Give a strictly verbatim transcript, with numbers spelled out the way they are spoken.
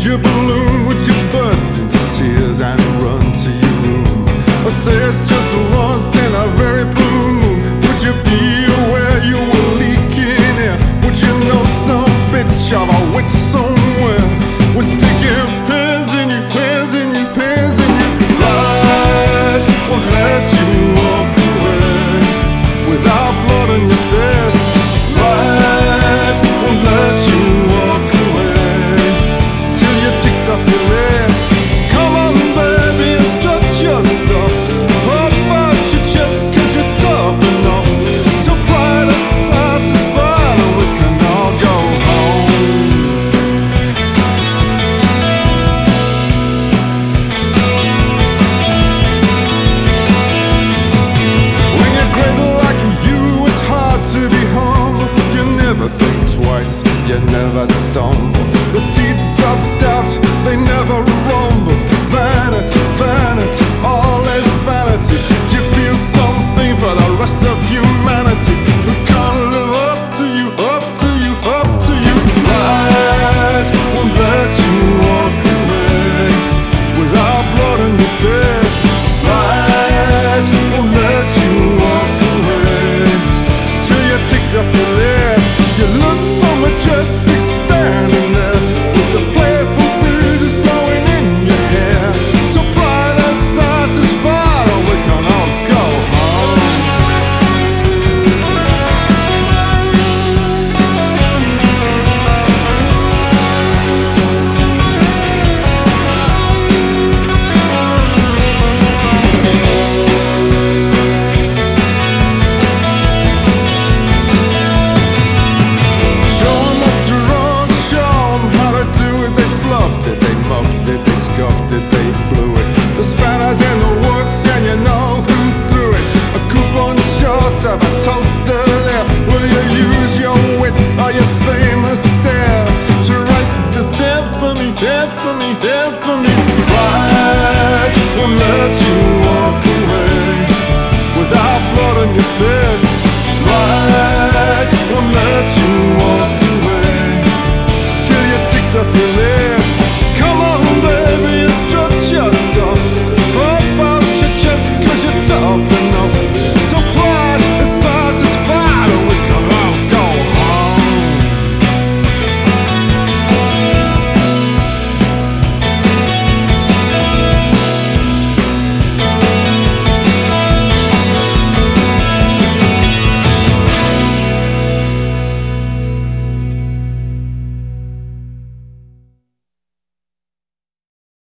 your balloon, would you burst into tears and run to your room? Or say it's just once in a very blue moon? Would you be aware you were leaking air? Would you know some bitch of a witch somewhere was sticking pins in you, pins in you, pins in you? Lies won't let you walk away without blood on your face. Lies won't let you walk away till you ticked off your race. Come on, baby, and strut your stuff. Puff out your chest, cause you're tough enough. Till pride is satisfied and we can all go home. When you're great like you, it's hard to be humble. You never think twice, you never stumble. The seeds of doubt, they never rumble. Vanity, vanity,